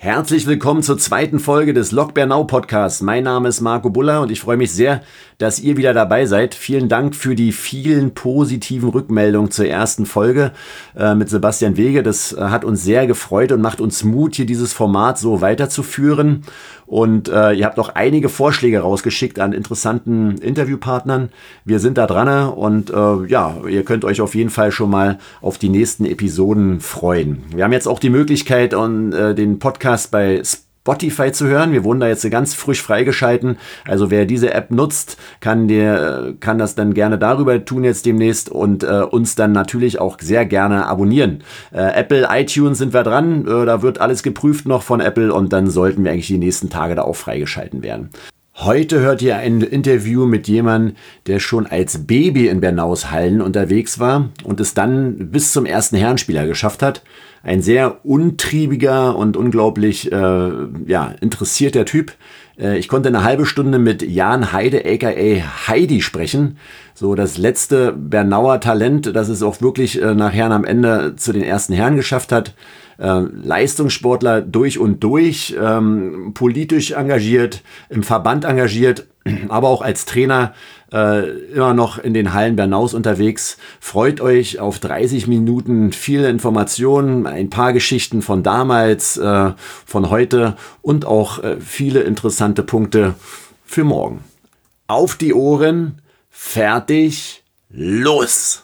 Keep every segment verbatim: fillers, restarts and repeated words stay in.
Herzlich willkommen zur zweiten Folge des Lok Bernau Podcasts. Mein Name ist Marco Buller und ich freue mich sehr, dass ihr wieder dabei seid. Vielen Dank für die vielen positiven Rückmeldungen zur ersten Folge äh, mit Sebastian Wege. Das äh, hat uns sehr gefreut und macht uns Mut, hier dieses Format so weiterzuführen. Und äh, ihr habt auch einige Vorschläge rausgeschickt an interessanten Interviewpartnern. Wir sind da dran und äh, ja, ihr könnt euch auf jeden Fall schon mal auf die nächsten Episoden freuen. Wir haben jetzt auch die Möglichkeit, um, äh, den Podcast bei Spotify zu hören. Wir wurden da jetzt ganz frisch freigeschalten. Also wer diese App nutzt, kann, der, kann das dann gerne darüber tun jetzt demnächst und äh, uns dann natürlich auch sehr gerne abonnieren. Äh, Apple, iTunes sind wir dran. Äh, da wird alles geprüft noch von Apple und dann sollten wir eigentlich die nächsten Tage da auch freigeschalten werden. Heute hört ihr ein Interview mit jemandem, der schon als Baby in Bernaus Hallen unterwegs war und es dann bis zum ersten Herrenspieler geschafft hat. Ein sehr untriebiger und unglaublich äh, ja, interessierter Typ. Äh, ich konnte eine halbe Stunde mit Jan Heide aka Heidi sprechen. So das letzte Bernauer Talent, das es auch wirklich äh, nachher am Ende zu den ersten Herren geschafft hat. Äh, Leistungssportler durch und durch, ähm, politisch engagiert, im Verband engagiert, aber auch als Trainer äh, immer noch in den Hallen Bernaus unterwegs. Freut euch auf dreißig Minuten viele Informationen, ein paar Geschichten von damals, äh, von heute und auch äh, viele interessante Punkte für morgen. Auf die Ohren, fertig, los!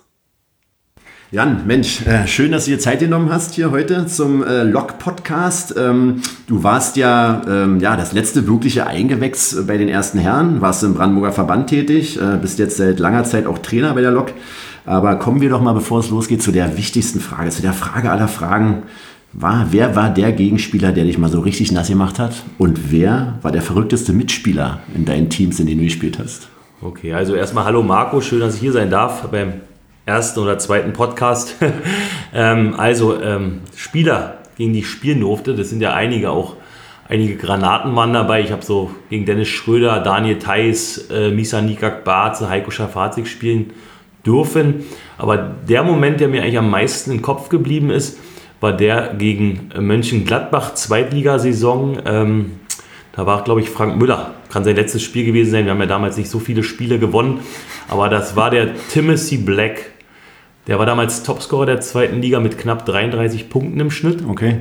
Jan, Mensch, äh, schön, dass du dir Zeit genommen hast hier heute zum äh, Lok-Podcast. Ähm, du warst ja, ähm, ja das letzte wirkliche Eingewächs bei den ersten Herren, warst im Brandenburger Verband tätig, äh, bist jetzt seit langer Zeit auch Trainer bei der Lok. Aber kommen wir doch mal, bevor es losgeht, zu der wichtigsten Frage, zu der Frage aller Fragen. War, wer war der Gegenspieler, der dich mal so richtig nass gemacht hat? Und wer war der verrückteste Mitspieler in deinen Teams, in denen du gespielt hast? Okay, also erstmal hallo Marco, schön, dass ich hier sein darf beim ersten oder zweiten Podcast. ähm, also ähm, Spieler, gegen die ich spielen durfte, das sind ja einige auch, einige Granaten waren dabei. Ich habe so gegen Dennis Schröder, Daniel Theiss, äh, Misa Nikak Barze, Heiko Schafazik spielen dürfen. Aber der Moment, der mir eigentlich am meisten im Kopf geblieben ist, war der gegen Mönchengladbach, Zweitligasaison. Ähm, da war, glaube ich, Frank Müller. Kann sein letztes Spiel gewesen sein. Wir haben ja damals nicht so viele Spiele gewonnen. Aber das war der Timothy Black. Der war damals Topscorer der zweiten Liga mit knapp dreiunddreißig Punkten im Schnitt. Okay.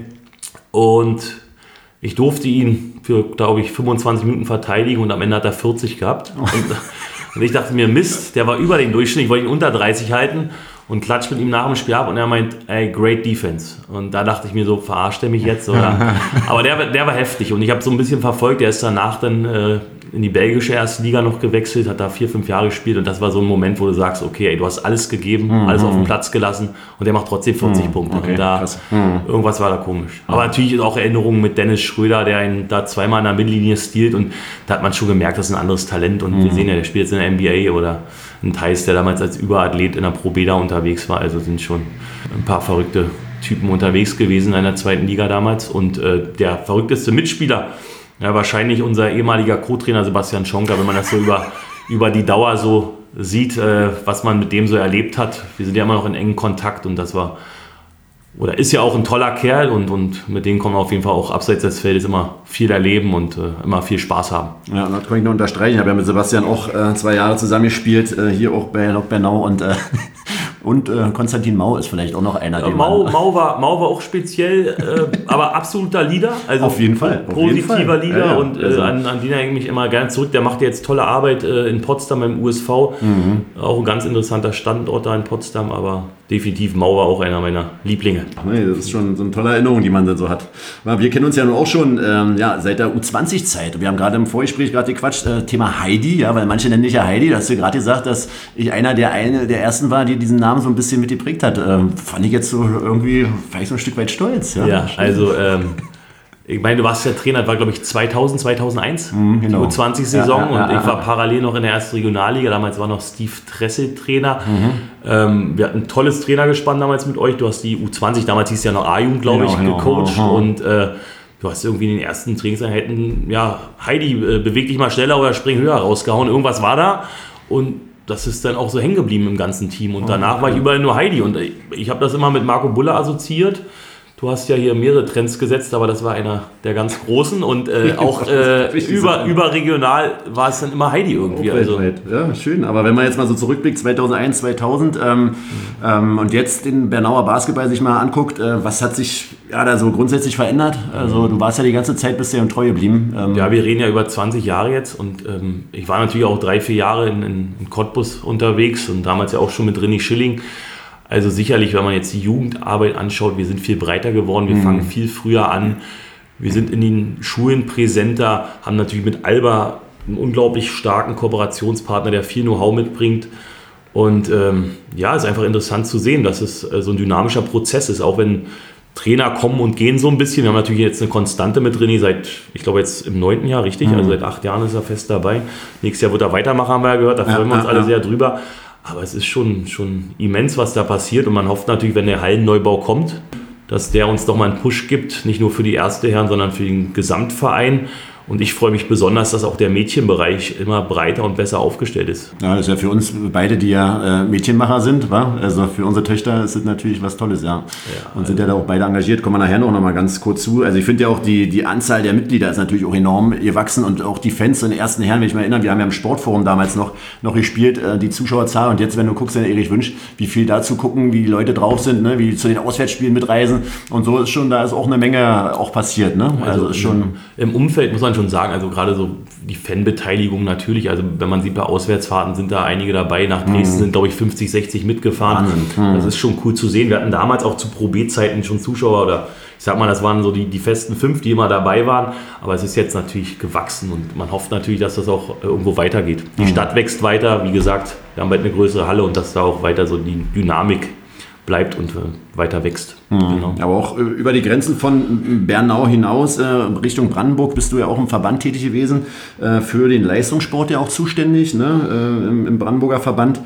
Und ich durfte ihn für, glaube ich, fünfundzwanzig Minuten verteidigen und am Ende hat er vierzig gehabt. Oh. Und, und ich dachte mir, Mist, der war über den Durchschnitt. Ich wollte ihn unter dreißig halten und klatscht mit ihm nach dem Spiel ab und er meint, ey, great defense. Und da dachte ich mir so, verarscht er mich jetzt? Oder? Aber der, der war heftig und ich habe so ein bisschen verfolgt. Der ist danach dann äh, in die belgische erste Liga noch gewechselt, hat da vier, fünf Jahre gespielt und das war so ein Moment, wo du sagst, okay, ey, du hast alles gegeben, mhm. alles auf den Platz gelassen und der macht trotzdem vierzig mhm. Punkte. Okay, und da, mhm. irgendwas war da komisch. Aber natürlich auch Erinnerungen mit Dennis Schröder, der ihn da zweimal an der Mittellinie stiehlt und da hat man schon gemerkt, das ist ein anderes Talent und mhm. wir sehen ja, der spielt jetzt in der N B A oder ein Theiss, der damals als Überathlet in der Pro Beda unterwegs war, also sind schon ein paar verrückte Typen unterwegs gewesen in der zweiten Liga damals und äh, der verrückteste Mitspieler, ja, wahrscheinlich unser ehemaliger Co-Trainer Sebastian Schonker, wenn man das so über, über die Dauer so sieht, äh, was man mit dem so erlebt hat. Wir sind ja immer noch in engen Kontakt und das war, oder ist ja auch ein toller Kerl und, und mit dem kann man auf jeden Fall auch abseits des Feldes immer viel erleben und äh, immer viel Spaß haben. Ja, das kann ich nur unterstreichen. Ich habe ja mit Sebastian auch äh, zwei Jahre zusammen gespielt, äh, hier auch bei Lok Bernau und äh, Und äh, Konstantin Mau ist vielleicht auch noch einer. Ja, Mau, Mau, war, Mau war auch speziell, äh, aber absoluter Leader. Also auf jeden Fall. Auf positiver jeden Fall. Leader. Ja, ja. Und äh, also. an, an den erinnere ich mich immer gerne zurück. Der macht jetzt tolle Arbeit äh, in Potsdam im U S V. Mhm. Auch ein ganz interessanter Standort da in Potsdam, aber definitiv Mau war auch einer meiner Lieblinge. Ach nee, das ist schon so eine tolle Erinnerung, die man dann so hat. Wir kennen uns ja nun auch schon ähm, ja, seit der U zwanzig Zeit. Wir haben gerade im Vorgespräch gerade gequatscht, äh, Thema Heidi, ja, weil manche nennen dich ja Heidi. Da hast du gerade gesagt, dass ich einer der, eine der ersten war, die diesen Namen so ein bisschen mit geprägt hat. Ähm, fand ich jetzt so irgendwie, vielleicht so ein Stück weit stolz. Ja, ja also ähm, ich meine, du warst ja Trainer, das war glaube ich zweitausend, zweitausendeins, mhm, genau. Die U zwanzig-Saison ja, ja, und ja, ich war ja. parallel noch in der ersten Regionalliga, damals war noch Steve Tressel Trainer. Mhm. Ähm, wir hatten ein tolles Trainergespann damals mit euch, du hast die U zwanzig, damals hieß es ja noch A-Jugend, glaube genau, ich, genau. gecoacht mhm. und äh, du hast irgendwie in den ersten Trainingseinheiten, ja, Heidi, äh, beweg dich mal schneller oder spring höher rausgehauen, irgendwas war da und das ist dann auch so hängen geblieben im ganzen Team und danach war ich überall nur Heidi und ich, ich habe das immer mit Marco Buller assoziiert. Du hast ja hier mehrere Trends gesetzt, aber das war einer der ganz großen und äh, auch äh, über, überregional war es dann immer Heidi irgendwie. Also. Ja, schön. Aber wenn man jetzt mal so zurückblickt, zweitausendeins, zweitausend ähm, mhm. ähm, und jetzt den Bernauer Basketball sich mal anguckt, äh, was hat sich ja, da so grundsätzlich verändert? Also du warst ja die ganze Zeit bisher treu geblieben. Ähm. Ja, wir reden ja über zwanzig Jahre jetzt und ähm, ich war natürlich auch drei, vier Jahre in, in, in Cottbus unterwegs und damals ja auch schon mit René Schilling. Also sicherlich, wenn man jetzt die Jugendarbeit anschaut, wir sind viel breiter geworden, wir mhm. fangen viel früher an, wir sind in den Schulen präsenter, haben natürlich mit Alba einen unglaublich starken Kooperationspartner, der viel Know-how mitbringt. Und ähm, ja, es ist einfach interessant zu sehen, dass es äh, so ein dynamischer Prozess ist, auch wenn Trainer kommen und gehen so ein bisschen. Wir haben natürlich jetzt eine Konstante mit René seit, ich glaube jetzt im neunten Jahr, richtig? Mhm. Also seit acht Jahren ist er fest dabei. Nächstes Jahr wird er weitermachen, haben wir ja gehört, da freuen ja, wir uns ja, alle ja. sehr drüber. Aber es ist schon, schon immens, was da passiert und man hofft natürlich, wenn der Hallenneubau kommt, dass der uns doch mal einen Push gibt, nicht nur für die erste Herren, sondern für den Gesamtverein. Und ich freue mich besonders, dass auch der Mädchenbereich immer breiter und besser aufgestellt ist. Ja, das ist ja für uns beide, die ja äh, Mädchenmacher sind, wa? Also für unsere Töchter ist das natürlich was Tolles, ja. ja und sind also ja da auch beide engagiert. Kommen wir nachher noch mal ganz kurz zu. Also ich finde ja auch, die, die Anzahl der Mitglieder ist natürlich auch enorm gewachsen und auch die Fans in den ersten Herren, wenn ich mich erinnere, wir haben ja im Sportforum damals noch, noch gespielt, äh, die Zuschauerzahl und jetzt, wenn du guckst, in Erich Wünsch, wie viel dazu gucken, wie die Leute drauf sind, ne? Wie die zu den Auswärtsspielen mitreisen und so ist schon, da ist auch eine Menge auch passiert, ne? Also, also ist schon im Umfeld muss man schon sagen, also gerade so die Fanbeteiligung natürlich, also wenn man sieht, bei Auswärtsfahrten sind da einige dabei, nach Dresden mhm. sind glaube ich fünfzig, sechzig mitgefahren, mhm. das ist schon cool zu sehen. Wir hatten damals auch zu Pro B-Zeiten schon Zuschauer oder ich sag mal, das waren so die, die festen fünf, die immer dabei waren, aber es ist jetzt natürlich gewachsen und man hofft natürlich, dass das auch irgendwo weitergeht. Die mhm. Stadt wächst weiter, wie gesagt, wir haben bald eine größere Halle und dass da auch weiter so die Dynamik bleibt und äh, weiter wächst. Mhm. Genau. Aber auch äh, über die Grenzen von Bernau hinaus, äh, Richtung Brandenburg, bist du ja auch im Verband tätig gewesen, äh, für den Leistungssport ja auch zuständig, ne? äh, im, im Brandenburger Verband.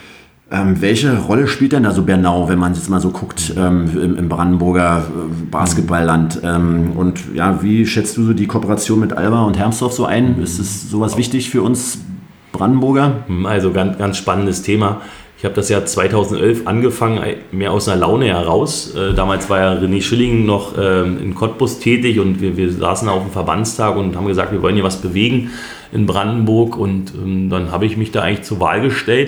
Ähm, welche Rolle spielt denn da so Bernau, wenn man jetzt mal so guckt, ähm, im, im Brandenburger Basketballland? Ähm, und ja, wie schätzt du so die Kooperation mit Alba und Hermsdorf so ein? Ist es sowas wichtig für uns Brandenburger? Also ganz, ganz spannendes Thema. Ich habe das Jahr zweitausendelf angefangen, mehr aus einer Laune heraus. Äh, damals war ja René Schilling noch ähm, in Cottbus tätig und wir, wir saßen auf dem Verbandstag und haben gesagt, wir wollen hier was bewegen in Brandenburg. Und ähm, dann habe ich mich da eigentlich zur Wahl gestellt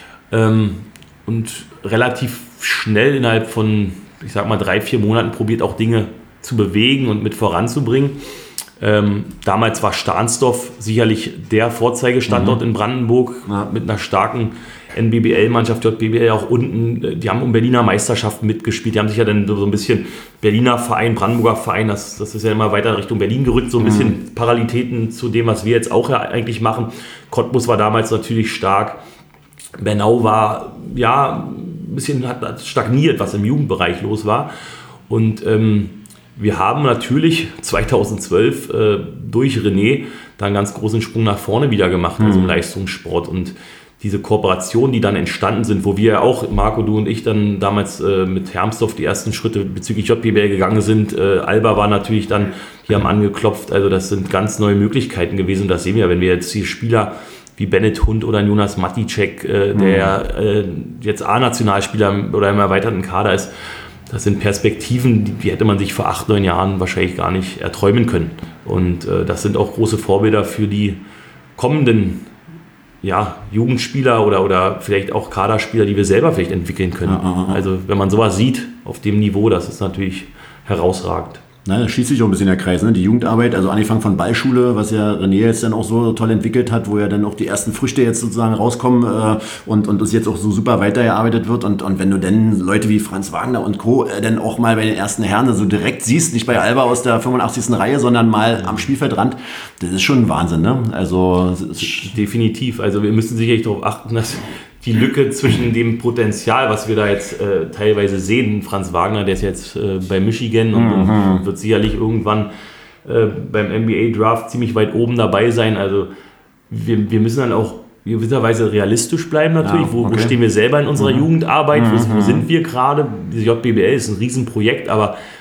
ähm, und relativ schnell innerhalb von, ich sag mal, drei, vier Monaten probiert, auch Dinge zu bewegen und mit voranzubringen. Ähm, damals war Stahnsdorf sicherlich der Vorzeigestandort mhm. in Brandenburg ja. mit einer starken N B B L-Mannschaft, J B B L auch unten, die haben um Berliner Meisterschaften mitgespielt, die haben sich ja dann so ein bisschen Berliner Verein, Brandenburger Verein, das, das ist ja immer weiter Richtung Berlin gerückt, so ein bisschen mhm. Parallelitäten zu dem, was wir jetzt auch ja eigentlich machen. Cottbus war damals natürlich stark, Bernau war ja ein bisschen hat stagniert, was im Jugendbereich los war und ähm, wir haben natürlich zweitausendzwölf äh, durch René da einen ganz großen Sprung nach vorne wieder gemacht, mhm. also im Leistungssport und diese Kooperationen, die dann entstanden sind, wo wir ja auch, Marco, du und ich, dann damals äh, mit Hermsdorf die ersten Schritte bezüglich J B B L gegangen sind. Äh, Alba war natürlich dann, die haben angeklopft, also das sind ganz neue Möglichkeiten gewesen. Und das sehen wir, wenn wir jetzt hier Spieler wie Bennett Hund oder Jonas Maticek, äh, der äh, jetzt A-Nationalspieler oder im erweiterten Kader ist, das sind Perspektiven, die, die hätte man sich vor acht, neun Jahren wahrscheinlich gar nicht erträumen können. Und äh, das sind auch große Vorbilder für die kommenden ja, Jugendspieler oder, oder vielleicht auch Kaderspieler, die wir selber vielleicht entwickeln können. Ja, ja, ja. Also wenn man sowas sieht auf dem Niveau, das ist natürlich herausragend. Na, da schließt sich auch ein bisschen der Kreis, ne? Die Jugendarbeit, also angefangen von Ballschule, was ja René jetzt dann auch so toll entwickelt hat, wo ja dann auch die ersten Früchte jetzt sozusagen rauskommen äh, und, und das jetzt auch so super weitergearbeitet wird. Und, und wenn du dann Leute wie Franz Wagner und Co. Äh, dann auch mal bei den ersten Herren so direkt siehst, nicht bei Alba aus der fünfundachtzigsten Reihe, sondern mal am Spielfeldrand, das ist schon ein Wahnsinn, ne? Also definitiv. Also wir müssen sicherlich darauf achten, dass die Lücke zwischen dem Potenzial, was wir da jetzt äh, teilweise sehen, Franz Wagner, der ist jetzt äh, bei Michigan und, mhm. und wird sicherlich irgendwann äh, beim N B A-Draft ziemlich weit oben dabei sein. Also wir, wir müssen dann auch gewisserweise realistisch bleiben natürlich. Ja, okay. wo, wo stehen wir selber in unserer mhm. Jugendarbeit? Mhm. Wo, wo sind wir gerade? Die J B B L ist ein Riesenprojekt, aber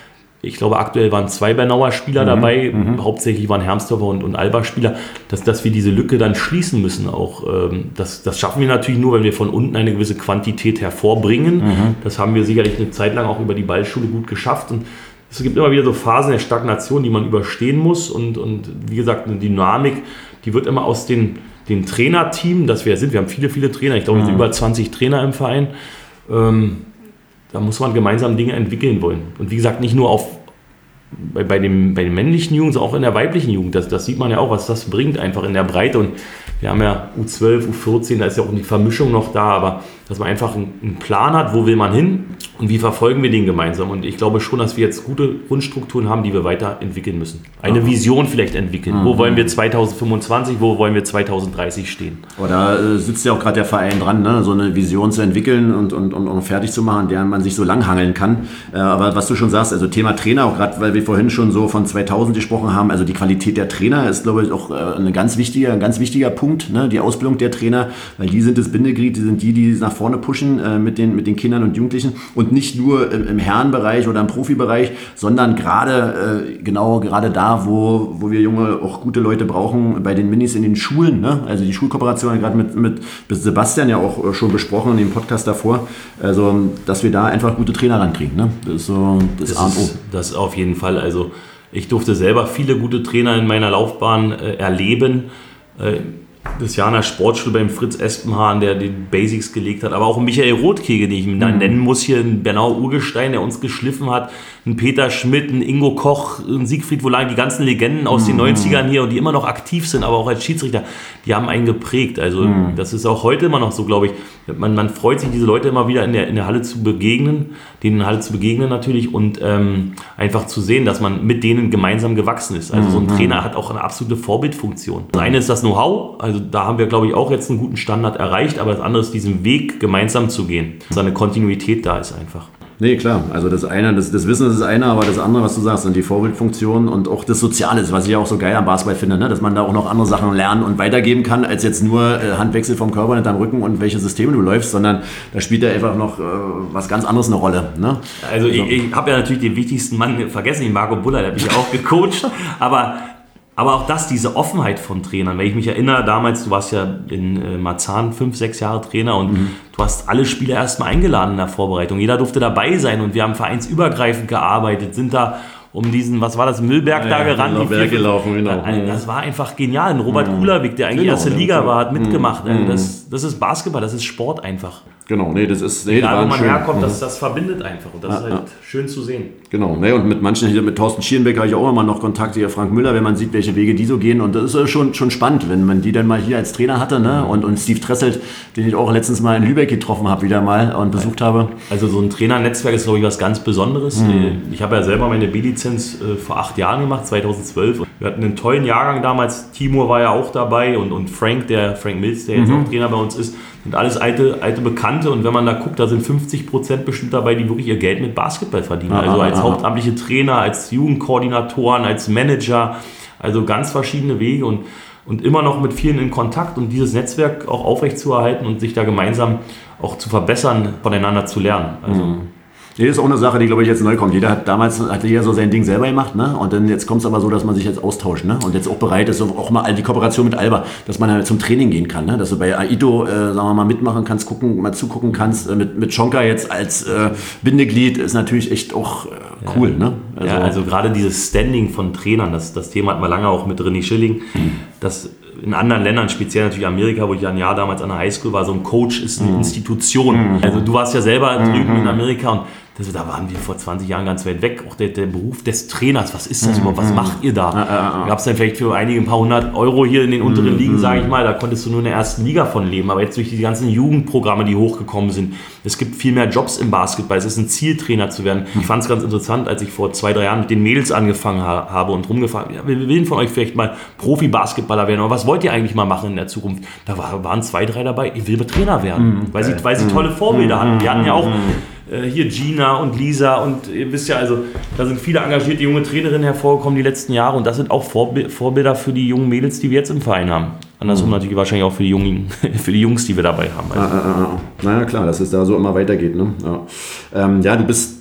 Ich glaube, aktuell waren zwei Bernauer Spieler mhm. dabei, mhm. hauptsächlich waren Hermsdorfer und, und Alba Spieler, dass, dass wir diese Lücke dann schließen müssen auch. Ähm, das, das schaffen wir natürlich nur, wenn wir von unten eine gewisse Quantität hervorbringen. Mhm. Das haben wir sicherlich eine Zeit lang auch über die Ballschule gut geschafft. Und es gibt immer wieder so Phasen der Stagnation, die man überstehen muss. Und, und wie gesagt, eine Dynamik, die wird immer aus den, den Trainerteam, das wir sind, wir haben viele, viele Trainer, ich glaube, wir sind über zwanzig Trainer im Verein, ähm, da muss man gemeinsam Dinge entwickeln wollen. Und wie gesagt, nicht nur auf, bei, bei, dem, bei den männlichen Jugend, sondern auch in der weiblichen Jugend. Das, das sieht man ja auch, was das bringt, einfach in der Breite. Und wir haben ja U zwölf, U vierzehn, da ist ja auch die Vermischung noch da, aber dass man einfach einen, einen Plan hat, wo will man hin und wie verfolgen wir den gemeinsam. Und ich glaube schon, dass wir jetzt gute Grundstrukturen haben, die wir weiterentwickeln müssen. Eine Aha. Vision vielleicht entwickeln. Mhm. Wo wollen wir zwanzig fünfundzwanzig, wo wollen wir zwanzig dreißig stehen? Oh, da äh, sitzt ja auch gerade der Verein dran, ne? So eine Vision zu entwickeln und, und, und, und fertig zu machen, der man sich so langhangeln kann. Äh, aber was du schon sagst, also Thema Trainer, auch gerade weil wir vorhin schon so von zweitausend gesprochen haben, also die Qualität der Trainer ist, glaube ich, auch äh, ein ganz wichtiger, ein ganz wichtiger Punkt, ne? Die Ausbildung der Trainer, weil die sind das Bindeglied, die sind die, die nach vorne pushen äh, mit, den, mit den Kindern und Jugendlichen und nicht nur im, im Herrenbereich oder im Profibereich, sondern gerade äh, genau gerade da, wo, wo wir junge, auch gute Leute brauchen, bei den Minis in den Schulen, ne? Also die Schulkooperation gerade mit, mit Sebastian ja auch schon besprochen in dem Podcast davor, also dass wir da einfach gute Trainer rankriegen, ne? Das ist so das, das A und O. Ist, das auf jeden Fall, also ich durfte selber viele gute Trainer in meiner Laufbahn äh, erleben, äh, das Jahr in der Sportschule beim Fritz Espenhahn, der die Basics gelegt hat, aber auch Michael Rothkege, den ich mhm. nennen muss, hier ein Bernauer Urgestein, der uns geschliffen hat, ein Peter Schmidt, ein Ingo Koch, ein Siegfried Wohlan, die ganzen Legenden aus mhm. den neunzigern hier und die immer noch aktiv sind, aber auch als Schiedsrichter, die haben einen geprägt. Also mhm. das ist auch heute immer noch so, glaube ich. Man, man freut sich, diese Leute immer wieder in der, in der Halle zu begegnen, denen in der Halle zu begegnen natürlich und ähm, einfach zu sehen, dass man mit denen gemeinsam gewachsen ist. Also so ein Trainer hat auch eine absolute Vorbildfunktion. Das eine ist das Know-how, also da haben wir, glaube ich, auch jetzt einen guten Standard erreicht, aber das andere ist, diesen Weg gemeinsam zu gehen. Dass eine Kontinuität da ist einfach. Nee, klar. Also das eine, das, das Wissen ist das eine, aber das andere, was du sagst, sind die Vorbildfunktionen und auch das Soziale, was ich auch so geil am Basketball finde, ne? Dass man da auch noch andere Sachen lernen und weitergeben kann, als jetzt nur äh, Handwechsel vom Körper hinterm Rücken und welche Systeme du läufst, sondern da spielt ja einfach noch äh, was ganz anderes eine Rolle. Ne? Also ich, ich habe ja natürlich den wichtigsten Mann vergessen, den Marco Buller, der hat mich ja auch gecoacht, aber Aber auch das, diese Offenheit von Trainern. Wenn ich mich erinnere, damals, du warst ja in äh, Marzahn fünf, sechs Jahre Trainer und mhm. du hast alle Spieler erstmal eingeladen in der Vorbereitung. Jeder durfte dabei sein und wir haben vereinsübergreifend gearbeitet, sind da um diesen, was war das, Müllberg ja, da ja, gerannt. Genau, Berg gelaufen, genau. Das war einfach genial. Ein Robert mhm. Kulawik, der eigentlich genau, erste Liga war, hat mitgemacht. Mhm. Das, das ist Basketball, das ist Sport einfach. Genau, nee, das ist... Nee, Egal, wo man schön. herkommt, das, das verbindet einfach und das ja, ist halt ja. schön zu sehen. Genau, nee, und mit manchen, hier mit Thorsten Schierenbeck habe ich auch immer noch Kontakt, hier Frank Müller, wenn man sieht, welche Wege die so gehen und das ist schon, schon spannend, wenn man die dann mal hier als Trainer hatte, ne? und, und Steve Tresselt, den ich auch letztens mal in Lübeck getroffen habe, wieder mal und besucht habe. Also so ein Trainernetzwerk ist, glaube ich, was ganz Besonderes. Mhm. Ich habe ja selber meine B-Lizenz äh, vor acht Jahren gemacht, zweitausendzwölf. Wir hatten einen tollen Jahrgang damals, Timur war ja auch dabei und, und Frank, der Frank Mills, der jetzt mhm. auch Trainer bei uns ist, sind alles alte, alte Bekannte und wenn man da guckt, da sind fünfzig Prozent bestimmt dabei, die wirklich ihr Geld mit Basketball verdienen. Ah, also als ah, hauptamtliche Trainer, als Jugendkoordinatoren, als Manager, also ganz verschiedene Wege und, und immer noch mit vielen in Kontakt und dieses Netzwerk auch aufrechtzuerhalten und sich da gemeinsam auch zu verbessern, voneinander zu lernen. Also mhm. Nee, das ist auch eine Sache, die, glaube ich, jetzt neu kommt. Jeder hat damals hatte jeder so sein Ding selber gemacht, ne? Und dann jetzt kommt es aber so, dass man sich jetzt austauscht, ne? Und jetzt auch bereit ist, auch mal die Kooperation mit Alba, dass man halt zum Training gehen kann, ne? Dass du bei Aido, äh, sagen wir mal, mitmachen kannst, gucken, mal zugucken kannst. Äh, mit mit Schonka jetzt als äh, Bindeglied ist natürlich echt auch äh, cool, ja. ne? Also, ja, also gerade dieses Standing von Trainern, das, das Thema hatten wir lange auch mit René Schilling, mhm. das in anderen Ländern, speziell natürlich Amerika, wo ich ja ein Jahr damals an der Highschool war, so ein Coach ist eine mhm. Institution. Mhm. Also du warst ja selber drüben mhm. in Amerika und das, da waren wir vor zwanzig Jahren ganz weit weg. Auch der, der Beruf des Trainers, was ist das überhaupt? Was macht ihr da? Da gab es dann vielleicht für einige ein paar hundert Euro hier in den unteren Ligen, sage ich mal. Da konntest du nur in der ersten Liga von leben. Aber jetzt durch die ganzen Jugendprogramme, die hochgekommen sind, es gibt viel mehr Jobs im Basketball. Es ist ein Ziel, Trainer zu werden. Ich fand es ganz interessant, als ich vor zwei, drei Jahren mit den Mädels angefangen ha- habe und rumgefahren habe. Ja, wir will von euch vielleicht mal Profi-Basketballer werden. Aber was wollt ihr eigentlich mal machen in der Zukunft? Da war, waren zwei, drei dabei. Ich will Trainer werden, mhm. weil, sie, weil sie tolle Vorbilder hatten. Wir hatten ja auch hier Gina und Lisa und ihr wisst ja, also da sind viele engagierte junge Trainerinnen hervorgekommen die letzten Jahre und das sind auch Vorbi- Vorbilder für die jungen Mädels, die wir jetzt im Verein haben. Andersrum mhm. natürlich wahrscheinlich auch für die, jungen, für die Jungs, die wir dabei haben. Also. Ah, ah, ah. Naja, klar, dass es da so immer weitergeht. Ne? Ja. Ähm, ja, du bist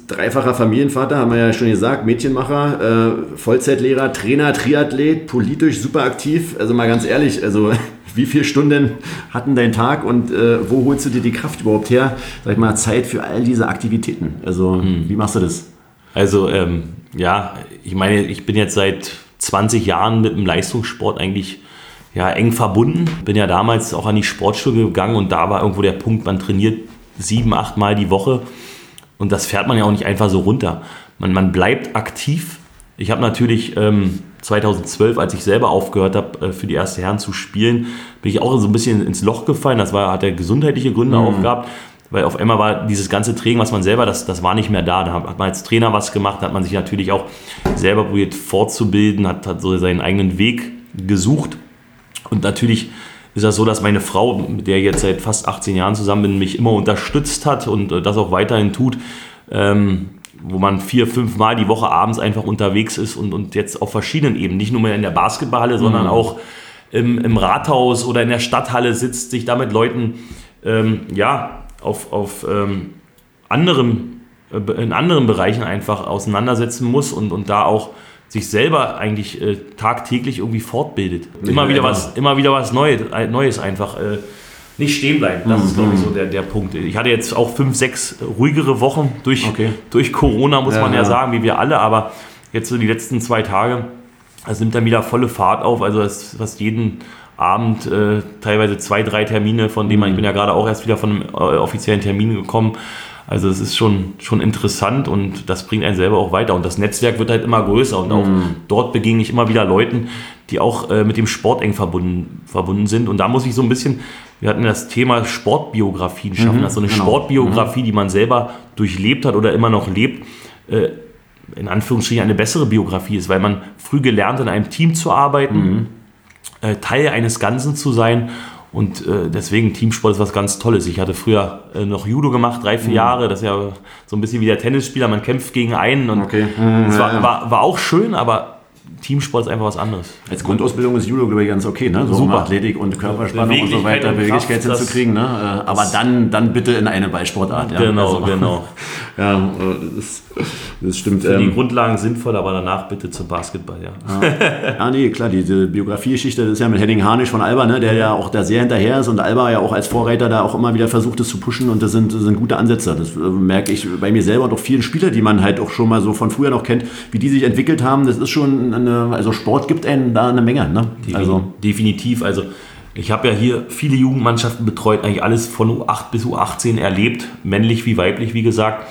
bist dreifacher Familienvater, haben wir ja schon gesagt, Mädchenmacher, äh, Vollzeitlehrer, Trainer, Triathlet, politisch super aktiv. Also mal ganz ehrlich, also wie viele Stunden hatten dein Tag und äh, wo holst du dir die Kraft überhaupt her? Sag ich mal, Zeit für all diese Aktivitäten. Also hm. wie machst du das? Also ähm, ja, ich meine, ich bin jetzt seit zwanzig Jahren mit dem Leistungssport eigentlich ja, eng verbunden. Bin ja damals auch an die Sportschule gegangen und da war irgendwo der Punkt, man trainiert sieben, acht Mal die Woche und das fährt man ja auch nicht einfach so runter. Man, man bleibt aktiv. Ich habe natürlich ähm, zweitausendzwölf, als ich selber aufgehört habe, äh, für die erste Herren zu spielen, bin ich auch so ein bisschen ins Loch gefallen. Das war, hat er gesundheitliche Gründe mhm. auch gehabt, weil auf einmal war dieses ganze Training, was man selber, das, das war nicht mehr da. Da hat man als Trainer was gemacht, hat man sich natürlich auch selber probiert fortzubilden, hat, hat so seinen eigenen Weg gesucht. Und natürlich ist das so, dass meine Frau, mit der ich jetzt seit fast achtzehn Jahren zusammen bin, mich immer unterstützt hat und das auch weiterhin tut, ähm, wo man vier, fünf Mal die Woche abends einfach unterwegs ist und, und jetzt auf verschiedenen Ebenen, nicht nur mehr in der Basketballhalle, sondern mhm. auch im, im Rathaus oder in der Stadthalle sitzt, sich da mit Leuten ähm, ja, auf, auf ähm, anderem, äh, in anderen Bereichen einfach auseinandersetzen muss und, und da auch sich selber eigentlich äh, tagtäglich irgendwie fortbildet. Immer wieder was, immer wieder was Neues, Neues einfach. Äh, nicht stehen bleiben. Das mhm. ist, glaube ich, so der, der Punkt. Ich hatte jetzt auch fünf, sechs ruhigere Wochen durch, okay. durch Corona, muss ja, man ja, ja sagen, wie wir alle. Aber jetzt so die letzten zwei Tage, es nimmt dann wieder volle Fahrt auf. Also es ist fast jeden Abend äh, teilweise zwei, drei Termine, von denen man, ich bin ja gerade auch erst wieder von einem äh, offiziellen Termin gekommen. Also es ist schon, schon interessant und das bringt einen selber auch weiter. Und das Netzwerk wird halt immer größer und auch mm. dort begegne ich immer wieder Leuten, die auch äh, mit dem Sport eng verbunden, verbunden sind. Und da muss ich so ein bisschen, wir hatten das Thema Sportbiografien schaffen, mhm, also eine genau. Sportbiografie, mhm. die man selber durchlebt hat oder immer noch lebt, äh, in Anführungsstrichen eine bessere Biografie ist, weil man früh gelernt, in einem Team zu arbeiten, mhm. äh, Teil eines Ganzen zu sein. Und äh, deswegen, Teamsport ist was ganz Tolles. Ich hatte früher äh, noch Judo gemacht, drei, vier mhm. Jahre. Das ist ja so ein bisschen wie der Tennisspieler, man kämpft gegen einen. Und okay. mhm, das war, ja, ja. War, war auch schön, aber Teamsport ist einfach was anderes. Als Grundausbildung ist Judo, glaube ich, ganz okay, ne? So super. Athletik und Körperspannung und so weiter, und Beweglichkeit Kraft, hinzukriegen, ne? Aber dann, dann bitte in eine Ballsportart. Ja? Genau, also, genau. Ja, das, das stimmt. Für die ähm, Grundlagen sinnvoll, aber danach bitte zum Basketball, ja. Ah, ah nee, klar, diese Biografiegeschichte, das ist ja mit Henning Harnisch von Alba, ne? Der ja auch da sehr hinterher ist und Alba ja auch als Vorreiter da auch immer wieder versucht, das zu pushen und das sind, das sind gute Ansätze. Das äh, merke ich bei mir selber und auch vielen Spielern, die man halt auch schon mal so von früher noch kennt, wie die sich entwickelt haben. Das ist schon eine, also Sport gibt einen da eine Menge, ne? Also definitiv, also ich habe ja hier viele Jugendmannschaften betreut, eigentlich alles von U acht bis U achtzehn erlebt, männlich wie weiblich, wie gesagt.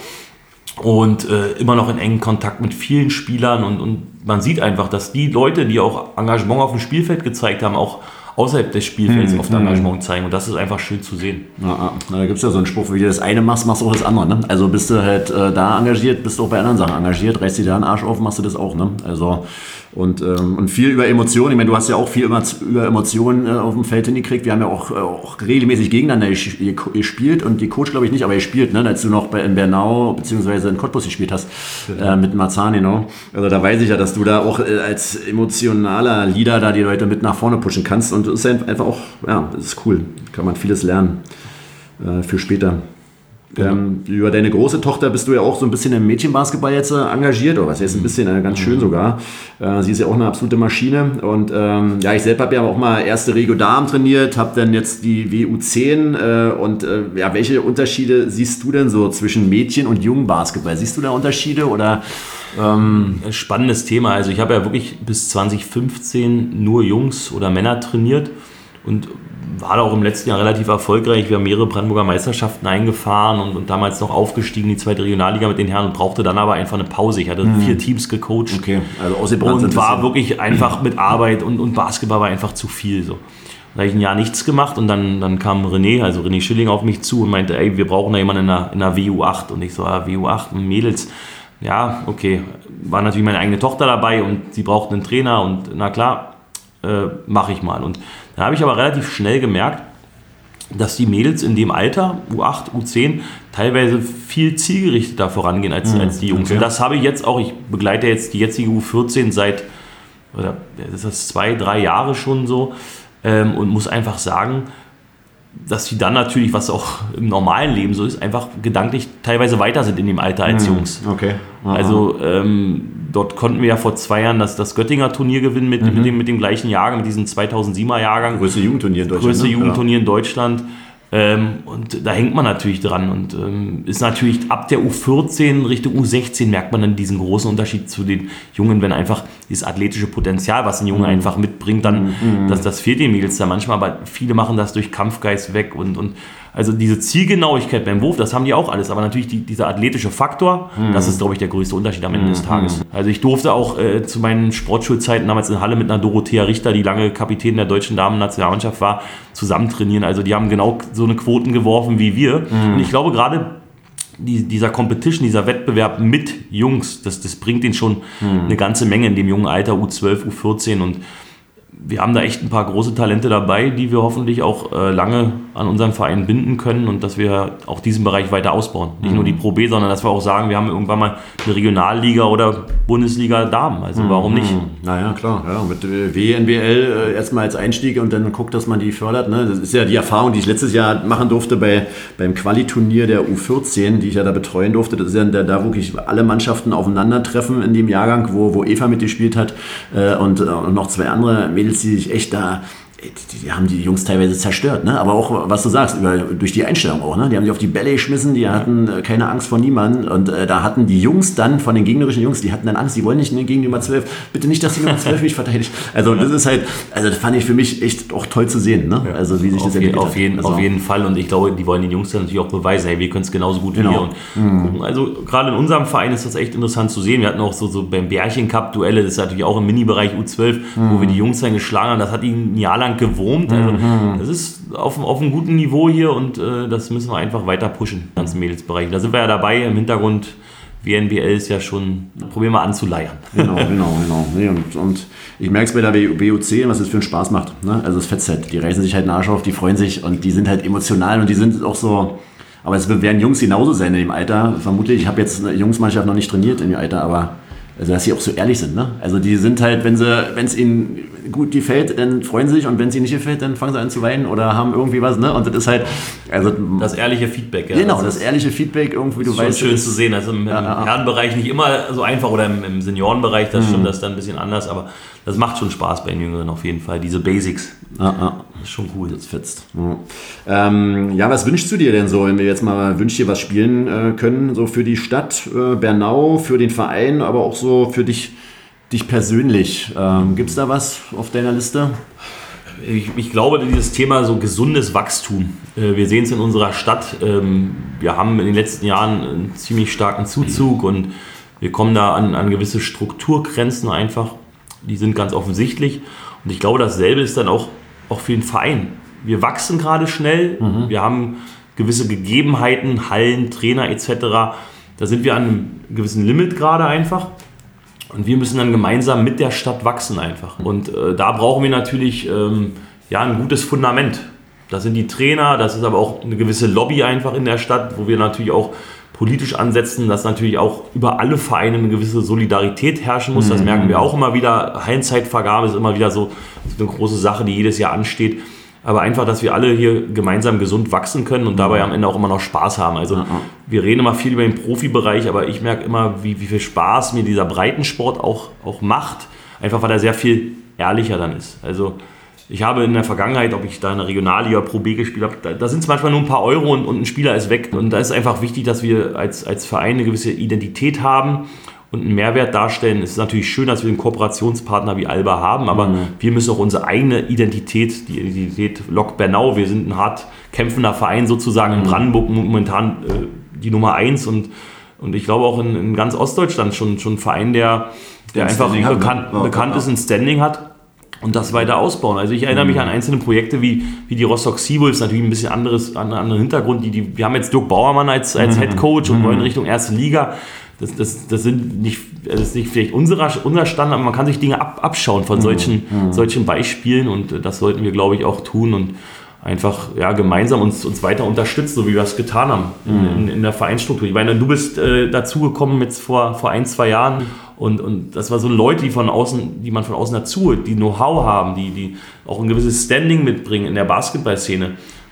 Und äh, immer noch in engen Kontakt mit vielen Spielern. Und, und man sieht einfach, dass die Leute, die auch Engagement auf dem Spielfeld gezeigt haben, auch außerhalb des Spielfelds hm, oft hm. Engagement zeigen. Und das ist einfach schön zu sehen. Ja, da gibt es ja so einen Spruch, wie du das eine machst, machst du auch das andere. Ne? Also bist du halt äh, da engagiert, bist du auch bei anderen Sachen engagiert, reißt dir da einen Arsch auf, machst du das auch. Ne? Also Und, ähm, und viel über Emotionen. Ich meine, du hast ja auch viel über, über Emotionen äh, auf dem Feld hingekriegt. Wir haben ja auch, äh, auch regelmäßig gegeneinander gespielt und die Coach, glaube ich, nicht, aber gespielt, ne? Als du noch bei, in Bernau bzw. in Cottbus gespielt hast, genau. äh, mit Marzahn. Also da weiß ich ja, dass du da auch äh, als emotionaler Leader da die Leute mit nach vorne pushen kannst. Und das ist einfach auch, ja, das ist cool. Kann man vieles lernen äh, für später. Genau. Ähm, über deine große Tochter bist du ja auch so ein bisschen im Mädchenbasketball jetzt äh, engagiert, oder was heißt ein bisschen, äh, ganz schön sogar. Äh, sie ist ja auch eine absolute Maschine und ähm, ja, ich selber habe ja auch mal erste Regio Damen trainiert, habe dann jetzt die W U zehn äh, und äh, ja, welche Unterschiede siehst du denn so zwischen Mädchen- und Jungbasketball? Siehst du da Unterschiede oder? Ähm Spannendes Thema, also ich habe ja wirklich bis zwanzig fünfzehn nur Jungs oder Männer trainiert und war da auch im letzten Jahr relativ erfolgreich. Wir haben mehrere Brandenburger Meisterschaften eingefahren und, und damals noch aufgestiegen in die zweite Regionalliga mit den Herren und brauchte dann aber einfach eine Pause. Ich hatte mhm. vier Teams gecoacht okay. also ausgebrannt und war wirklich einfach mit Arbeit und, und Basketball war einfach zu viel. So. Da habe ich ein Jahr nichts gemacht und dann, dann kam René, also René Schilling auf mich zu und meinte, ey, wir brauchen da jemanden in der, in der W U acht. Und ich so, ah, W U acht, Mädels. Ja, okay. War natürlich meine eigene Tochter dabei und sie brauchte einen Trainer und na klar, äh, mache ich mal. Und dann habe ich aber relativ schnell gemerkt, dass die Mädels in dem Alter, U acht, U zehn, teilweise viel zielgerichteter vorangehen als, mhm, als die Jungs. Okay. Und das habe ich jetzt auch, ich begleite jetzt die jetzige U vierzehn seit, oder das ist zwei, drei Jahre schon so, ähm, und muss einfach sagen, dass sie dann natürlich, was auch im normalen Leben so ist, einfach gedanklich teilweise weiter sind in dem Alter als Jungs. Okay. Aha. Also ähm, dort konnten wir ja vor zwei Jahren das, das Göttinger Turnier gewinnen mit, mhm. mit, dem, mit dem gleichen Jahrgang, mit diesem zweitausendsiebener Jahrgang. Größte Jugendturnier in Deutschland. Größte ne? Jugendturnier ja. in Deutschland. Ähm, und da hängt man natürlich dran und ähm, ist natürlich ab der U vierzehn Richtung U sechzehn merkt man dann diesen großen Unterschied zu den Jungen, wenn einfach dieses athletische Potenzial, was ein Junge mhm. einfach mitbringt, dann, mhm. das, das fehlt den Mädels da manchmal, aber viele machen das durch Kampfgeist weg und, und also diese Zielgenauigkeit beim Wurf, das haben die auch alles, aber natürlich die, dieser athletische Faktor, mhm. das ist, glaube ich, der größte Unterschied am Ende mhm. des Tages. Also ich durfte auch äh, zu meinen Sportschulzeiten damals in Halle mit einer Dorothea Richter, die lange Kapitän der deutschen Damen-Nationalmannschaft war, zusammen trainieren. Also die haben genau so eine Quoten geworfen wie wir. Mhm. Und ich glaube gerade die, dieser Competition, dieser Wettbewerb mit Jungs, das, das bringt ihnen schon mhm. eine ganze Menge in dem jungen Alter, U zwölf, U vierzehn und wir haben da echt ein paar große Talente dabei, die wir hoffentlich auch äh, lange an unseren Verein binden können und dass wir auch diesen Bereich weiter ausbauen. Nicht mhm. nur die Pro B, sondern dass wir auch sagen, wir haben irgendwann mal eine Regionalliga oder Bundesliga Damen. Also mhm. warum nicht? Naja, klar. Ja, mit W N B L äh, erstmal als Einstieg und dann guckt, dass man die fördert. Ne? Das ist ja die Erfahrung, die ich letztes Jahr machen durfte bei, beim Quali-Turnier der U vierzehn, die ich ja da betreuen durfte. Das ist ja da, da wirklich alle Mannschaften aufeinandertreffen in dem Jahrgang, wo, wo Eva mitgespielt hat äh, und, äh, und noch zwei andere Mädels, die sich echt da, die, die haben die Jungs teilweise zerstört, ne? Aber auch, was du sagst, über, durch die Einstellung auch, ne? Die haben sich auf die Bälle geschmissen, die hatten äh, keine Angst vor niemandem und äh, da hatten die Jungs dann, von den gegnerischen Jungs, die hatten dann Angst, die wollen nicht ne, gegen die Nummer zwölf, bitte nicht, dass die Nummer zwölf mich verteidigt. Also das ist halt, also das fand ich für mich echt auch toll zu sehen, ne? Also wie sich auf das entwickelt auf jeden, hat. Also, auf jeden Fall und ich glaube, die wollen den Jungs dann natürlich auch beweisen, hey, wir können es genauso gut genau. wie ihr und mhm. gucken. Also gerade in unserem Verein ist das echt interessant zu sehen. Wir hatten auch so, so beim Bärchen-Cup-Duelle, das ist natürlich auch im Mini-Bereich U zwölf, mhm. wo wir die Jungs dann geschlagen haben, das hat ihnen ein Jahr lang gewurmt. Also, das ist auf, auf einem guten Niveau hier und äh, das müssen wir einfach weiter pushen, im ganzen Mädelsbereich. Da sind wir ja dabei, im Hintergrund W N B L ist ja schon, probieren wir anzuleiern. Genau, genau, genau. Nee, und, und ich merke es bei der B O C, was es für einen Spaß macht. Ne? Also das fetzt halt, die reißen sich halt den Arsch auf, die freuen sich und die sind halt emotional und die sind auch so, aber es werden Jungs genauso sein in dem Alter, vermutlich. Ich habe jetzt eine Jungsmannschaft noch nicht trainiert in dem Alter, aber also dass sie auch so ehrlich sind, ne? Also die sind halt, wenn sie, wenn es ihnen gut gefällt, dann freuen sie sich und wenn es ihnen nicht gefällt, dann fangen sie an zu weinen oder haben irgendwie was, ne? Und das ist halt, also das ehrliche Feedback, ja. Genau, das, das ehrliche Feedback irgendwie, du ist weißt. Schon schön zu sehen, also im, ja, im ja. Herrenbereich nicht immer so einfach oder im, im Seniorenbereich, das mhm. stimmt, das ist dann ein bisschen anders, aber das macht schon Spaß bei den Jüngeren auf jeden Fall, diese Basics. Ja, ja. Das ist schon cool. Das fetzt. Ja. Ähm, ja, was wünschst du dir denn so, wenn wir jetzt mal wünsch dir was spielen äh, können, so für die Stadt äh, Bernau, für den Verein, aber auch so für dich, dich persönlich? Ähm, Gibt es da was auf deiner Liste? Ich, ich glaube, dieses Thema so gesundes Wachstum, äh, wir sehen es in unserer Stadt, ähm, wir haben in den letzten Jahren einen ziemlich starken Zuzug und wir kommen da an, an gewisse Strukturgrenzen einfach, die sind ganz offensichtlich und ich glaube, dasselbe ist dann auch, auch für den Verein. Wir wachsen gerade schnell, mhm. wir haben gewisse Gegebenheiten, Hallen, Trainer et cetera. Da sind wir an einem gewissen Limit gerade einfach. Und wir müssen dann gemeinsam mit der Stadt wachsen einfach. Und äh, da brauchen wir natürlich ähm, ja, ein gutes Fundament. Das sind die Trainer, das ist aber auch eine gewisse Lobby einfach in der Stadt, wo wir natürlich auch politisch ansetzen, dass natürlich auch über alle Vereine eine gewisse Solidarität herrschen muss. Das mhm. merken wir auch immer wieder. Hallenzeitvergabe ist immer wieder so, so eine große Sache, die jedes Jahr ansteht. Aber einfach, dass wir alle hier gemeinsam gesund wachsen können und dabei am Ende auch immer noch Spaß haben. Also ja. wir reden immer viel über den Profibereich, aber ich merke immer, wie, wie viel Spaß mir dieser Breitensport auch, auch macht. Einfach, weil er sehr viel ehrlicher dann ist. Also ich habe in der Vergangenheit, ob ich da in der Regionalliga Pro B gespielt habe, da, da sind es manchmal nur ein paar Euro und, und ein Spieler ist weg. Und da ist einfach wichtig, dass wir als, als Verein eine gewisse Identität haben und einen Mehrwert darstellen. Es ist natürlich schön, dass wir einen Kooperationspartner wie Alba haben, aber mhm. wir müssen auch unsere eigene Identität, die Identität Lok Bernau, wir sind ein hart kämpfender Verein sozusagen mhm. in Brandenburg, momentan äh, die Nummer eins und, und ich glaube auch in, in ganz Ostdeutschland schon, schon ein Verein, der, der einfach bekannt, hat, ne? bekannt ja, ist, ein Standing hat und das weiter ausbauen. Also ich erinnere mhm. mich an einzelne Projekte wie, wie die Rostock Seawolves, natürlich ein bisschen anderes, an, anderen Hintergrund. Die, die, wir haben jetzt Dirk Bauermann als, als mhm. Head Coach und mhm. wollen Richtung erste Liga. Das, das, das, sind nicht, das ist nicht vielleicht unser, unser Standard, aber man kann sich Dinge ab, abschauen von solchen, mhm. solchen Beispielen und das sollten wir, glaube ich, auch tun und einfach ja, gemeinsam uns, uns weiter unterstützen, so wie wir es getan haben mhm. in, in der Vereinsstruktur. Ich meine, du bist äh, dazugekommen jetzt vor, vor ein, zwei Jahren und, und das war so Leute, die, von außen, die man von außen dazu, die Know-how haben, die, die auch ein gewisses Standing mitbringen in der Basketballszene,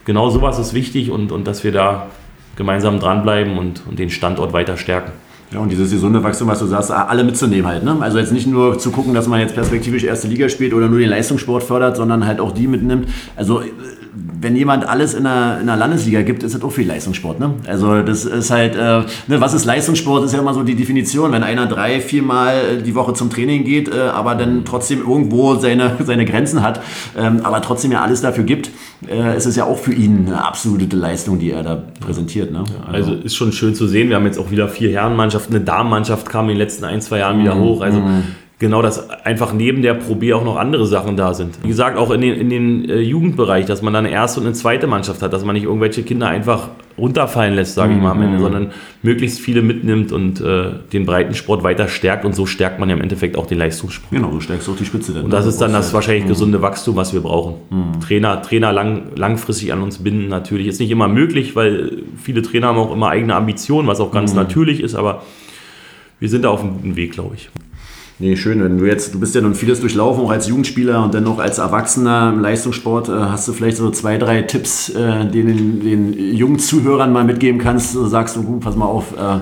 genau sowas ist wichtig und, und dass wir da gemeinsam dranbleiben und, und den Standort weiter stärken. Ja, und dieses gesunde Wachstum, was du sagst, alle mitzunehmen halt. Ne? Also jetzt nicht nur zu gucken, dass man jetzt perspektivisch erste Liga spielt oder nur den Leistungssport fördert, sondern halt auch die mitnimmt. Also wenn jemand alles in der, in der Landesliga gibt, ist das auch viel Leistungssport. Ne? Also das ist halt, äh, ne, was ist Leistungssport, ist ja immer so die Definition. Wenn einer drei, viermal die Woche zum Training geht, äh, aber dann trotzdem irgendwo seine, seine Grenzen hat, ähm, aber trotzdem ja alles dafür gibt, äh, ist es ja auch für ihn eine absolute Leistung, die er da präsentiert. Ne? Also, also ist schon schön zu sehen. Wir haben jetzt auch wieder vier Herrenmannschaften, eine Damenmannschaft kam in den letzten ein, zwei Jahren wieder hoch. Also mm. genau, dass einfach neben der Pro B auch noch andere Sachen da sind. Wie gesagt, auch in den, in den äh, Jugendbereich, dass man dann eine erste und eine zweite Mannschaft hat, dass man nicht irgendwelche Kinder einfach runterfallen lässt, sage ich mal am Ende, sondern möglichst viele mitnimmt und äh, den Breitensport weiter stärkt und so stärkt man ja im Endeffekt auch den Leistungssport. Genau, du stärkst auch die Spitze. Dann, und das ist dann das wahrscheinlich gesunde Wachstum, was wir brauchen. Mhm. Trainer, Trainer lang, langfristig an uns binden natürlich ist nicht immer möglich, weil viele Trainer haben auch immer eigene Ambitionen, was auch ganz mhm. natürlich ist, aber wir sind da auf einem guten Weg, glaube ich. Nee, schön. Wenn du jetzt, du bist ja nun vieles durchlaufen, auch als Jugendspieler und dann noch als Erwachsener im Leistungssport. Äh, hast du vielleicht so zwei, drei Tipps, äh, die den, den jungen Zuhörern mal mitgeben kannst? Du sagst du, gut, pass mal auf. Äh, ja,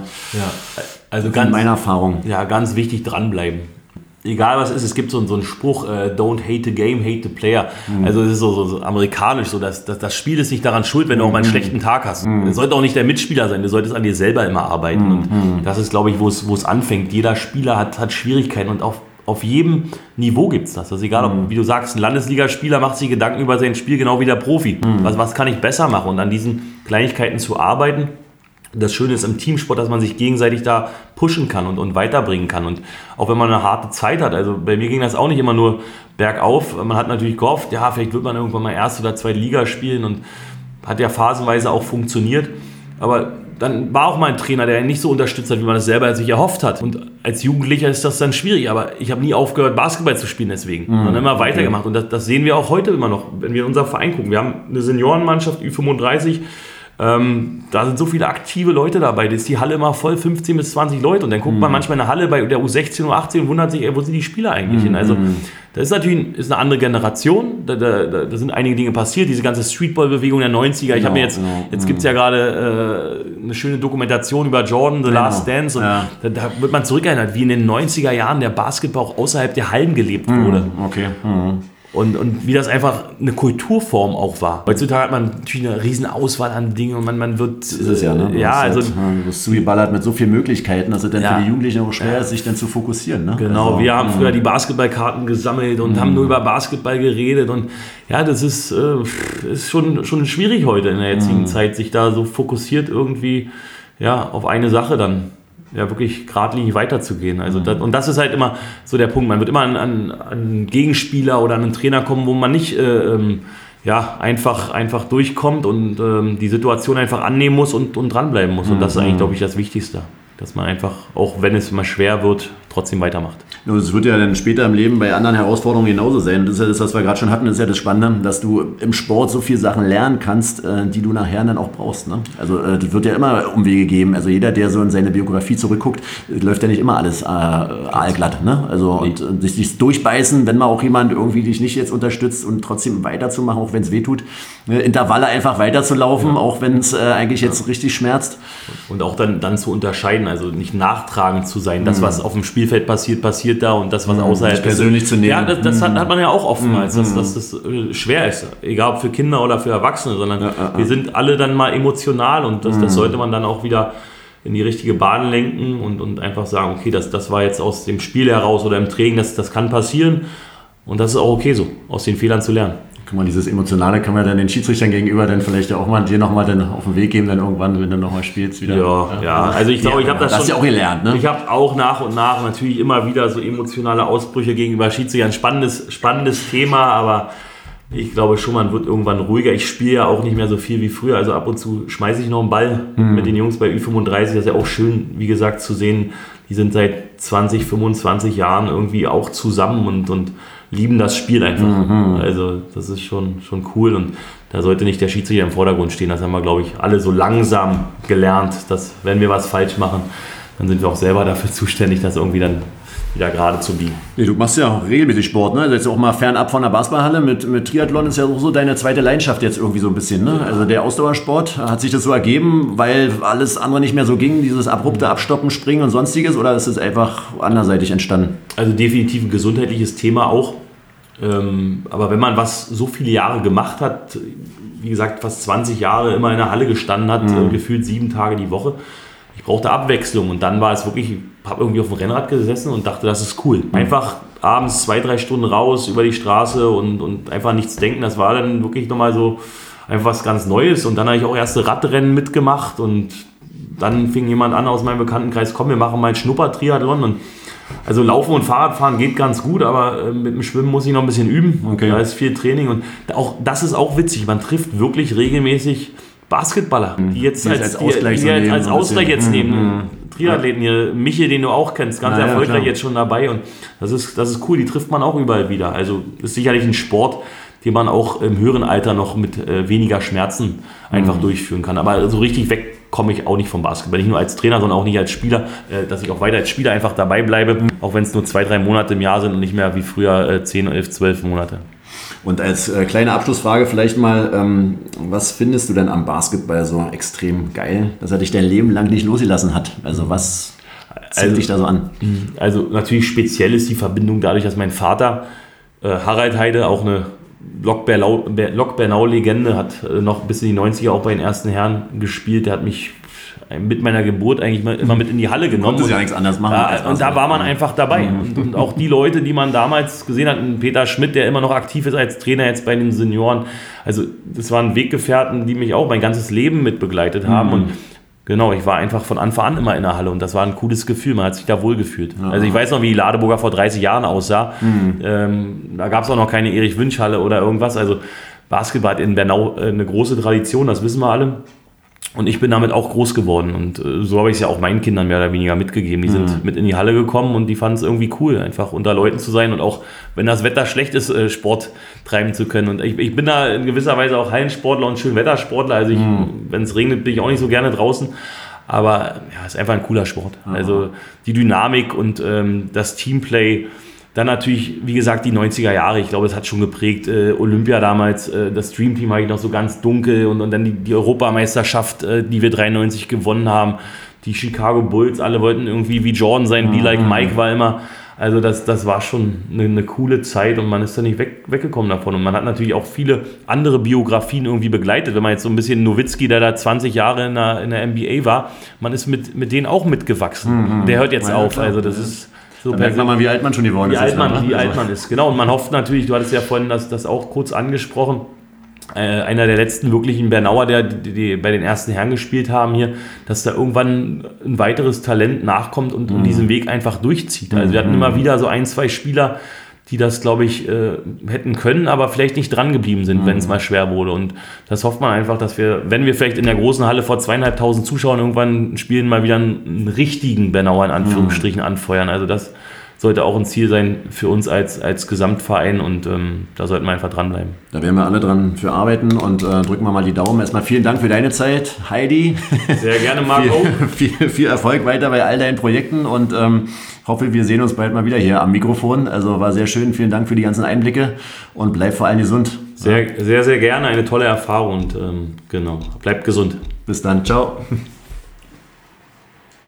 also ganz, meine Erfahrung. Ja, ganz wichtig, dranbleiben. Egal was ist, es gibt so, so einen Spruch, äh, don't hate the game, hate the player. Mhm. Also es ist so, so, so amerikanisch, so dass, dass das Spiel ist nicht daran schuld, wenn du auch mal einen mhm. schlechten Tag hast. Mhm. Es sollte auch nicht der Mitspieler sein, du solltest an dir selber immer arbeiten. Mhm. Und das ist, glaube ich, wo es, wo es anfängt. Jeder Spieler hat, hat Schwierigkeiten und auf, auf jedem Niveau gibt es das. Das ist egal, ob, mhm. wie du sagst, ein Landesligaspieler macht sich Gedanken über sein Spiel genau wie der Profi. Mhm. Was, was kann ich besser machen? Und an diesen Kleinigkeiten zu arbeiten. Das Schöne ist im Teamsport, dass man sich gegenseitig da pushen kann und, und weiterbringen kann. Und auch wenn man eine harte Zeit hat, also bei mir ging das auch nicht immer nur bergauf. Man hat natürlich gehofft, ja, vielleicht wird man irgendwann mal erste oder zweite Liga spielen und hat ja phasenweise auch funktioniert. Aber dann war auch mal ein Trainer, der einen nicht so unterstützt hat, wie man es selber sich erhofft hat. Und als Jugendlicher ist das dann schwierig. Aber ich habe nie aufgehört, Basketball zu spielen deswegen. Mhm. Und dann immer weitergemacht. Und das, das sehen wir auch heute immer noch, wenn wir in unser Verein gucken. Wir haben eine Seniorenmannschaft, Ü fünfunddreißig. Ähm, da sind so viele aktive Leute dabei, da ist die Halle immer voll, fünfzehn bis zwanzig Leute und dann guckt mhm. man manchmal in der Halle bei der U sechzehn, U achtzehn und wundert sich, ey, wo sind die Spieler eigentlich mhm. hin? Also das ist natürlich ist eine andere Generation, da, da, da sind einige Dinge passiert, diese ganze Streetball-Bewegung der neunziger, ich genau, habe mir jetzt, genau. jetzt gibt es ja gerade äh, eine schöne Dokumentation über Jordan, The genau. Last Dance und ja. da, da wird man zurückerinnert, wie in den neunziger Jahren der Basketball auch außerhalb der Hallen gelebt mhm. wurde. Okay. Mhm. Und, und wie das einfach eine Kulturform auch war. Heutzutage hat man natürlich eine riesen Auswahl an Dingen und man, man wird... Das ist es ja, ne? Du ja, also... Halt, du wirst zugeballert mit so vielen Möglichkeiten, dass es dann ja. für die Jugendlichen auch schwer ja. ist, sich dann zu fokussieren. Ne? Genau, also, wir haben mh. früher die Basketballkarten gesammelt und mh. haben nur über Basketball geredet und ja, das ist, äh, ist schon, schon schwierig heute in der jetzigen mh. Zeit, sich da so fokussiert irgendwie ja, auf eine Sache dann ja wirklich geradlinig weiterzugehen. Also das, und das ist halt immer so der Punkt. Man wird immer an, an, an einen Gegenspieler oder an einen Trainer kommen, wo man nicht äh, ähm, ja, einfach, einfach durchkommt und ähm, die Situation einfach annehmen muss und, und dranbleiben muss. Und das ist eigentlich, glaube ich, das Wichtigste. Dass man einfach, auch wenn es mal schwer wird, trotzdem weitermacht. Es wird ja dann später im Leben bei anderen Herausforderungen genauso sein. Das ist ja das, was wir gerade schon hatten, das ist ja das Spannende, dass du im Sport so viele Sachen lernen kannst, die du nachher dann auch brauchst. Ne? Also das wird ja immer Umwege geben. Also jeder, der so in seine Biografie zurückguckt, läuft ja nicht immer alles äh, aalglatt. Ne? Also und, und sich, sich durchbeißen, wenn mal auch jemand irgendwie dich nicht jetzt unterstützt und trotzdem weiterzumachen, auch wenn es wehtut. Ne? Intervalle einfach weiterzulaufen, ja. auch wenn es äh, eigentlich jetzt ja. richtig schmerzt. Und auch dann, dann zu unterscheiden, also nicht nachtragend zu sein. Das, was auf dem Spielfeld passiert, passiert da und das, was außerhalb ist. Persönlich zu nehmen. Ja, das, das hat, hat man ja auch oftmals, dass, dass das schwer ist. Egal ob für Kinder oder für Erwachsene, sondern ja, ja, wir sind alle dann mal emotional und das, das sollte man dann auch wieder in die richtige Bahn lenken und, und einfach sagen, okay, das, das war jetzt aus dem Spiel heraus oder im Training, das, das kann passieren und das ist auch okay so, aus den Fehlern zu lernen. Guck mal, dieses Emotionale kann man dann den Schiedsrichtern gegenüber dann vielleicht ja auch mal dir nochmal dann auf den Weg geben, dann irgendwann, wenn du nochmal spielst wieder. Ja, ja, ja. Also ich glaube, ja, ich habe das, das schon... ja auch gelernt, ne? Ich habe auch nach und nach natürlich immer wieder so emotionale Ausbrüche gegenüber Schiedsrichtern. Spannendes, spannendes Thema, aber ich glaube schon, man wird irgendwann ruhiger. Ich spiele ja auch nicht mehr so viel wie früher, also ab und zu schmeiße ich noch einen Ball mhm. mit den Jungs bei Ü fünfunddreißig. Das ist ja auch schön, wie gesagt, zu sehen, die sind seit zwanzig, fünfundzwanzig Jahren irgendwie auch zusammen und, und lieben das Spiel einfach. Mhm. Also das ist schon, schon cool und da sollte nicht der Schiedsrichter im Vordergrund stehen. Das haben wir, glaube ich, alle so langsam gelernt, dass wenn wir was falsch machen, dann sind wir auch selber dafür zuständig, das irgendwie dann wieder gerade zu biegen. Nee, du machst ja auch regelmäßig Sport, ne? Also jetzt auch mal fernab von der Basketballhalle. Mit, mit Triathlon ist ja auch so deine zweite Leidenschaft jetzt irgendwie so ein bisschen, ne? Also der Ausdauersport, hat sich das so ergeben, weil alles andere nicht mehr so ging, dieses abrupte Abstoppen, Springen und sonstiges, oder ist es einfach anderseitig entstanden? Also definitiv ein gesundheitliches Thema auch. Ähm, aber wenn man was so viele Jahre gemacht hat, wie gesagt, fast zwanzig Jahre immer in der Halle gestanden hat, mhm. äh, gefühlt sieben Tage die Woche, ich brauchte Abwechslung und dann war es wirklich, ich habe irgendwie auf dem Rennrad gesessen und dachte, das ist cool. Einfach abends zwei, drei Stunden raus über die Straße und, und einfach nichts denken, das war dann wirklich nochmal so einfach was ganz Neues und dann habe ich auch erste Radrennen mitgemacht und dann fing jemand an aus meinem Bekanntenkreis, komm, wir machen mal einen Schnupper-Triathlon und also Laufen und Fahrradfahren geht ganz gut, aber mit dem Schwimmen muss ich noch ein bisschen üben. Okay. Da ist viel Training und auch das ist auch witzig, man trifft wirklich regelmäßig Basketballer, die jetzt die als, als Ausgleich, die, die jetzt, als Ausgleich jetzt nehmen. Mhm. Triathleten hier, Michi, den du auch kennst, ganz Na, erfolgreich ja, jetzt schon dabei und das ist, das ist cool, die trifft man auch überall wieder. Also ist sicherlich ein Sport, den man auch im höheren Alter noch mit äh, weniger Schmerzen einfach mhm. durchführen kann. Aber so richtig weg komme ich auch nicht vom Basketball. Nicht nur als Trainer, sondern auch nicht als Spieler, äh, dass ich auch weiter als Spieler einfach dabei bleibe, mhm. auch wenn es nur zwei, drei Monate im Jahr sind und nicht mehr wie früher äh, zehn, elf, zwölf Monate. Und als äh, kleine Abschlussfrage vielleicht mal, ähm, was findest du denn am Basketball so extrem geil, dass er dich dein Leben lang nicht losgelassen hat? Also was zieht also, dich da so an? Also natürlich speziell ist die Verbindung dadurch, dass mein Vater, äh, Harald Heide, auch eine Lok-Bernau-Legende, hat äh, noch bis in die neunziger auch bei den ersten Herren gespielt. Der hat mich mit meiner Geburt eigentlich mal, immer mit in die Halle genommen. Konnte ja nichts anderes machen. Ja, und da war man einfach dabei. Und, und auch die Leute, die man damals gesehen hat, Peter Schmidt, der immer noch aktiv ist als Trainer jetzt bei den Senioren, also das waren Weggefährten, die mich auch mein ganzes Leben mit begleitet haben. Mhm. Und genau, ich war einfach von Anfang an immer in der Halle und das war ein cooles Gefühl, man hat sich da wohl gefühlt. Ja. Also ich weiß noch, wie die Ladeburger vor dreißig Jahren aussah. Mhm. Ähm, da gab es auch noch keine Erich-Wünsch-Halle oder irgendwas. Also Basketball hat in Bernau eine große Tradition, das wissen wir alle. Und ich bin damit auch groß geworden und äh, so habe ich es ja auch meinen Kindern mehr oder weniger mitgegeben. Die mhm. sind mit in die Halle gekommen und die fanden es irgendwie cool, einfach unter Leuten zu sein und auch, wenn das Wetter schlecht ist, äh, Sport treiben zu können. Und ich, ich bin da in gewisser Weise auch Hallensportler und Schönwettersportler. Also mhm. wenn es regnet, bin ich auch nicht so gerne draußen. Aber ja, es ist einfach ein cooler Sport. Mhm. Also die Dynamik und ähm, das Teamplay. Dann natürlich, wie gesagt, die neunziger Jahre, ich glaube, das hat schon geprägt. Äh, Olympia damals, äh, das Dream Team habe ich noch so ganz dunkel und, und dann die, die Europameisterschaft, äh, die wir dreiundneunzig gewonnen haben. Die Chicago Bulls, alle wollten irgendwie wie Jordan sein, wie like Mike war immer. Also das, das war schon eine, eine coole Zeit und man ist da nicht weg, weggekommen davon. Und man hat natürlich auch viele andere Biografien irgendwie begleitet. Wenn man jetzt so ein bisschen Nowitzki, der da zwanzig Jahre in der, in der N B A war, man ist mit, mit denen auch mitgewachsen. Mhm. Der hört jetzt ja, auf, klar. Also das ist... So, da merkt man mal, wie alt man schon geworden wie ist. Alt man, wie alt man ist, genau. Und man hofft natürlich, du hattest ja vorhin das, das auch kurz angesprochen, äh, einer der letzten wirklichen Bernauer, der die, die bei den ersten Herren gespielt haben hier, dass da irgendwann ein weiteres Talent nachkommt und, mhm. und diesen Weg einfach durchzieht. Also wir hatten immer wieder so ein, zwei Spieler, die das, glaube ich, äh, hätten können, aber vielleicht nicht dran geblieben sind, mhm. wenn es mal schwer wurde. Und das hofft man einfach, dass wir, wenn wir vielleicht in der großen Halle vor zweieinhalbtausend Zuschauern irgendwann spielen, mal wieder einen, einen richtigen Bernauer in Anführungsstrichen mhm. anfeuern. Also das sollte auch ein Ziel sein für uns als, als Gesamtverein und ähm, da sollten wir einfach dranbleiben. Da werden wir alle dran für arbeiten und äh, drücken wir mal die Daumen. Erstmal vielen Dank für deine Zeit, Heidi. Sehr gerne, Marco. viel, viel, viel Erfolg weiter bei all deinen Projekten und ähm, hoffe, wir sehen uns bald mal wieder hier am Mikrofon. Also war sehr schön. Vielen Dank für die ganzen Einblicke und bleib vor allem gesund. Sehr, sehr, sehr gerne. Eine tolle Erfahrung und ähm, genau, bleibt gesund. Bis dann. Ciao.